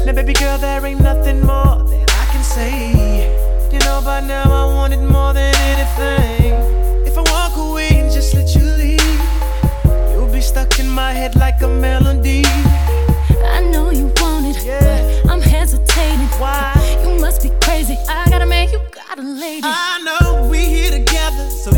Now baby girl, there ain't nothing more that I can say. You know by now I want it more than anything.